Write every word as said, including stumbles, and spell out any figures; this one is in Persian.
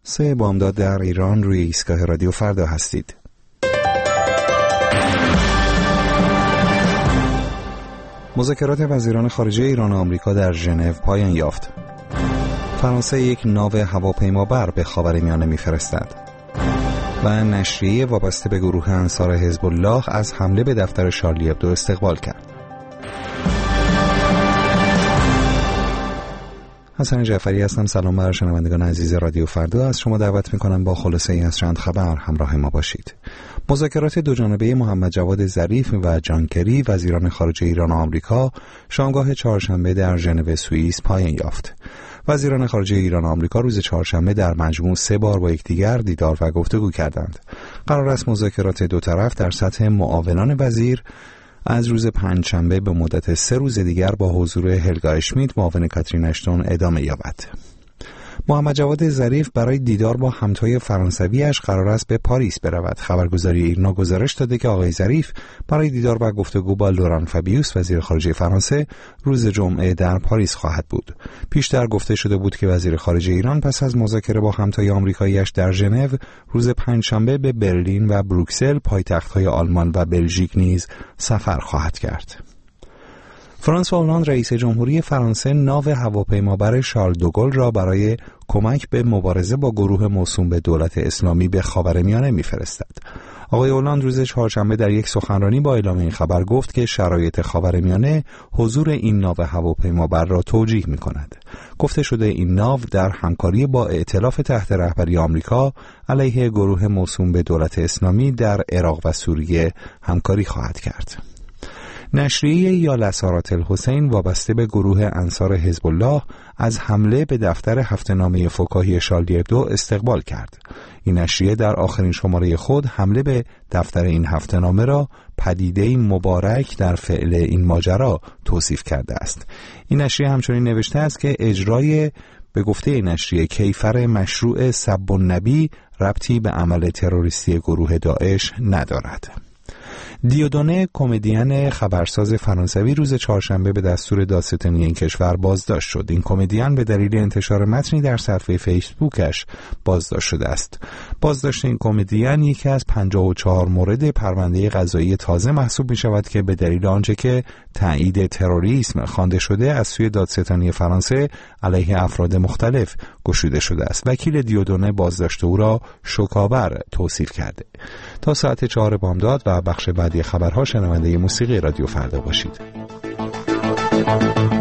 سه بامداد در ایران، روی ایستگاه رادیو فردا هستید. مذاکرات وزیران خارجه ایران و آمریکا در ژنو پایان یافت. فرانسه یک ناو هواپیمابر به خاورمیانه می‌فرستد. و نشریه وابسته به گروه انصار حزب الله از حمله به دفتر شارلی ابدو استقبال کرد. حسن جعفری هستم. سلام بر شنوندگان عزیز رادیو فردا. از شما دعوت می‌کنم با خلاصه ای از چند خبر همراه ما باشید. مذاکرات دوجانبه محمد جواد ظریف و جان کری وزیران خارجه ایران و آمریکا شامگاه چهارشنبه در ژنو سوئیس پایان یافت. وزیران خارجه ایران و آمریکا روز چهارشنبه در مجموع سه بار با یکدیگر دیدار و گفتگو کردند. قرار است مذاکرات دو طرف در سطح معاونان وزیر از روز پنجشنبه به مدت سه روز دیگر با حضور هلگا اشمیت معاون کاترین اشتون ادامه یابد. محمد جواد ظریف برای دیدار با همتای فرانسویش قرار است به پاریس برود. خبرگزاری ایرنا گزارش داده که آقای ظریف برای دیدار و گفتگو با لوران فابیوس وزیر خارجه فرانسه روز جمعه در پاریس خواهد بود. پیشتر گفته شده بود که وزیر خارجه ایران پس از مذاکره با همتای آمریکاییش در ژنو روز پنجشنبه به برلین و بروکسل پایتخت‌های آلمان و بلژیک نیز سفر خواهد کرد. فرانسوا هولاند رئیس جمهوری فرانسه ناو هواپیمابر شارل دوگل را برای کمک به مبارزه با گروه موسوم به دولت اسلامی به خاورمیانه می‌فرستد. آقای هولاند روز چهارشنبه در یک سخنرانی با اعلام این خبر گفت که شرایط خاورمیانه حضور این ناو هواپیمابر را توجیه می‌کند. گفته شده این ناو در همکاری با ائتلاف تحت رهبری آمریکا علیه گروه موسوم به دولت اسلامی در عراق و سوریه همکاری خواهد کرد. نشریه یالسارات الحسین وابسته به گروه انصار حزب الله از حمله به دفتر هفته‌نامه فکاهی شارلی ابدو استقبال کرد. این نشریه در آخرین شماره خود حمله به دفتر این هفته‌نامه را پدیده‌ای مبارک در فعل این ماجرا توصیف کرده است. این نشریه همچنین نوشته است که اجرای به گفته این نشریه کیفر مشروع سب النبی ربطی به عمل تروریستی گروه داعش ندارد. دیودونه کمدین خبرساز فرانسوی روز چهارشنبه به دستور دادستانی این کشور بازداشت شد. این کمدین به دلیل انتشار متنی در صفحه فیسبوکش بازداشت شده است. بازداشت این کمدین یکی از پنجاه و چهار مورد پرونده قضایی تازه محسوب می شود که به دلیل آنچه که تایید تروریسم خوانده شده از سوی دادستانی فرانسه علیه افراد مختلف گشوده شده است. وکیل دیودونه بازداشت او را شوک‌آور توصیف کرده. تا ساعت چهار بامداد و بخش بعدی خبرها شنونده موسیقی رادیو فردا باشید.